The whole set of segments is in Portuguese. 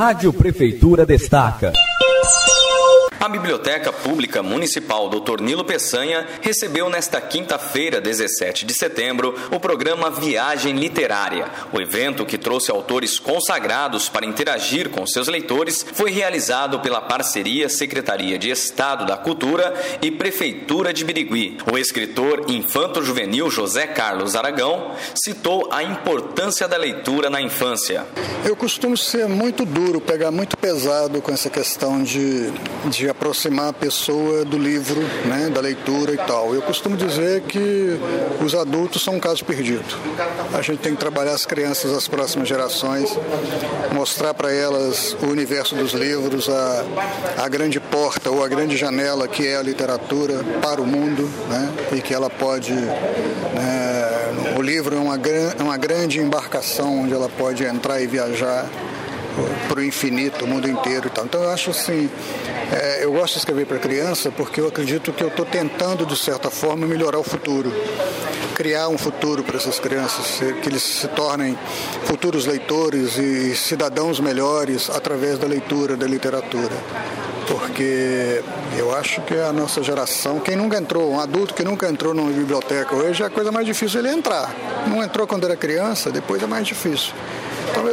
Rádio Prefeitura destaca. A Biblioteca Pública Municipal Dr. Nilo Peçanha recebeu nesta quinta-feira, 17 de setembro, o programa Viagem Literária. O evento, que trouxe autores consagrados para interagir com seus leitores, foi realizado pela parceria Secretaria de Estado da Cultura e Prefeitura de Birigui. O escritor infanto-juvenil José Carlos Aragão citou a importância da leitura na infância. Eu costumo ser muito duro, pegar muito pesado com essa questão de aproximar a pessoa do livro, né, da leitura e tal. Eu costumo dizer que os adultos são um caso perdido. A gente tem que trabalhar as crianças, as próximas gerações, mostrar para elas o universo dos livros, a grande porta ou a grande janela que é a literatura para o mundo, né, e que ela pode... o livro é uma grande embarcação onde ela pode entrar e viajar para o infinito, o mundo inteiro e tal. Então eu acho assim, eu gosto de escrever para criança porque eu acredito que eu estou tentando, de certa forma, melhorar o futuro, criar um futuro para essas crianças, que eles se tornem futuros leitores e cidadãos melhores através da leitura, da literatura. Porque eu acho que a nossa geração, quem nunca entrou, um adulto que nunca entrou numa biblioteca hoje, é a coisa mais difícil ele entrar. Não entrou quando era criança, depois é mais difícil. Então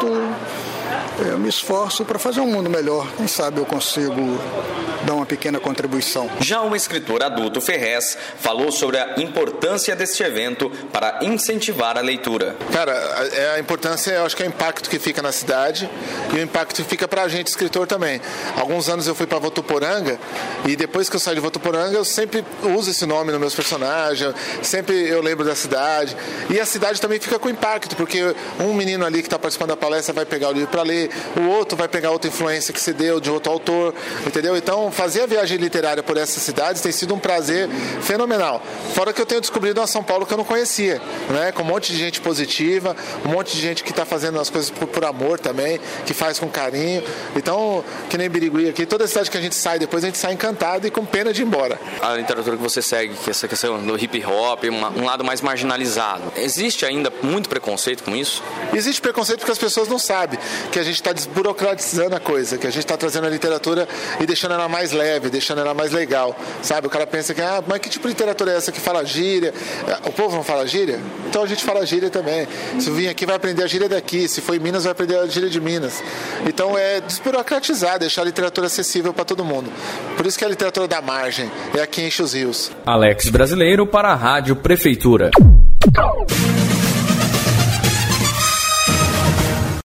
eu me esforço para fazer um mundo melhor. Quem sabe eu consigo dar uma pequena contribuição. Já o escritor adulto Ferrez falou sobre a importância deste evento para incentivar a leitura. Cara, a importância, eu acho que é o impacto que fica na cidade e o impacto que fica pra gente, escritor, também. Alguns anos eu fui para Votuporanga e depois que eu saí de Votuporanga eu sempre uso esse nome nos meus personagens, sempre eu lembro da cidade. E a cidade também fica com impacto, porque um menino ali que está participando da palestra vai pegar o livro para ler, o outro vai pegar outra influência que se deu de outro autor, entendeu? Então, fazer a viagem literária por essas cidades tem sido um prazer fenomenal. Fora que eu tenho descobrido uma São Paulo que eu não conhecia, né? Com um monte de gente positiva, um monte de gente que está fazendo as coisas por amor também, que faz com carinho. Então, que nem Birigui aqui, toda cidade que a gente sai, depois a gente sai encantado e com pena de ir embora. A literatura que você segue, que é essa questão do hip hop, um lado mais marginalizado, existe ainda muito preconceito com isso? Existe preconceito porque as pessoas não sabem que a gente está desburocratizando a coisa, que a gente está trazendo a literatura e deixando ela mais leve, deixando ela mais legal, sabe? O cara pensa que, mas que tipo de literatura é essa que fala gíria? O povo não fala gíria? Então a gente fala gíria também. Se vir aqui vai aprender a gíria daqui, se for em Minas vai aprender a gíria de Minas. Então é desburocratizar, deixar a literatura acessível para todo mundo. Por isso que a literatura da margem é a que enche os rios. Alex Brasileiro para a Rádio Prefeitura.